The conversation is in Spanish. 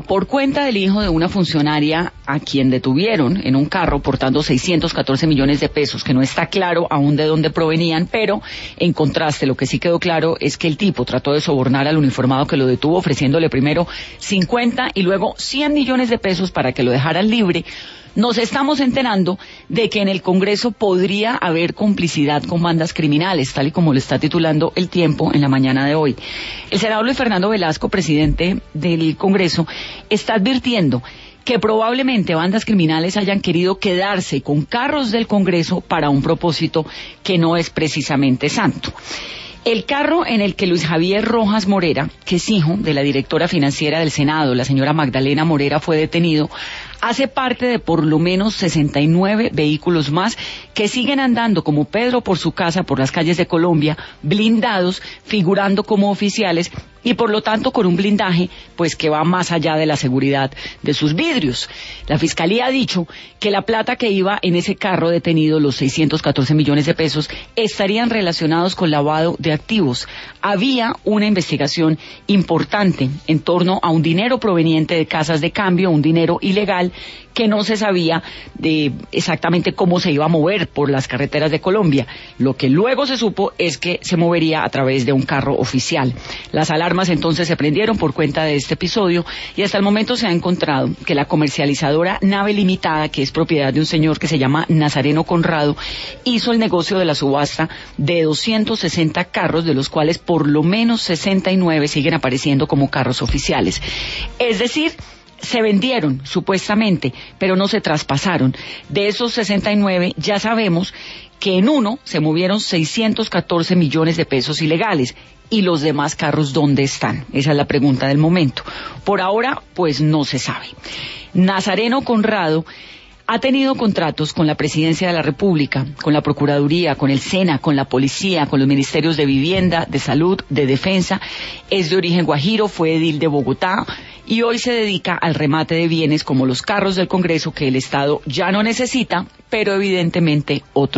por cuenta del hijo de una funcionaria a quien detuvieron en un carro portando 614 millones de pesos, que no está claro aún de dónde provenían, pero en contraste lo que sí quedó claro es que el tipo trató de sobornar al uniformado que lo detuvo ofreciéndole primero 50 y luego 100 millones de pesos para que lo dejaran libre. Nos estamos enterando de que en el Congreso podría haber complicidad con bandas criminales, tal y como lo está titulando El Tiempo en la mañana de hoy. El senador Luis Fernando Velasco, presidente del Congreso, está advirtiendo que probablemente bandas criminales hayan querido quedarse con carros del Congreso para un propósito que no es precisamente santo. El carro en el que Luis Javier Rojas Morera, que es hijo de la directora financiera del Senado, la señora Magdalena Morera, fue detenido, hace parte de por lo menos 69 vehículos más que siguen andando como Pedro por su casa por las calles de Colombia, blindados, figurando como oficiales y por lo tanto con un blindaje pues que va más allá de la seguridad de sus vidrios. La Fiscalía ha dicho que la plata que iba en ese carro detenido, los 614 millones de pesos, estarían relacionados con lavado de activos. Había una investigación importante en torno a un dinero proveniente de casas de cambio, un dinero ilegal que no se sabía de exactamente cómo se iba a mover por las carreteras de Colombia. Lo que luego se supo es que se movería a través de un carro oficial. Las alarmas entonces se prendieron por cuenta de este episodio y hasta el momento se ha encontrado que la comercializadora Nave Limitada, que es propiedad de un señor que se llama Nazareno Conrado, hizo el negocio de la subasta de 260 carros, de los cuales por lo menos 69 siguen apareciendo como carros oficiales. Es decir, se vendieron, supuestamente, pero no se traspasaron. De esos 69, ya sabemos que en uno se movieron 614 millones de pesos ilegales. ¿Y los demás carros dónde están? Esa es la pregunta del momento. Por ahora, pues no se sabe. Nazareno Conrado ha tenido contratos con la Presidencia de la República, con la Procuraduría, con el SENA, con la Policía, con los Ministerios de Vivienda, de Salud, de Defensa. Es de origen guajiro, fue edil de Bogotá y hoy se dedica al remate de bienes como los carros del Congreso que el Estado ya no necesita, pero evidentemente otros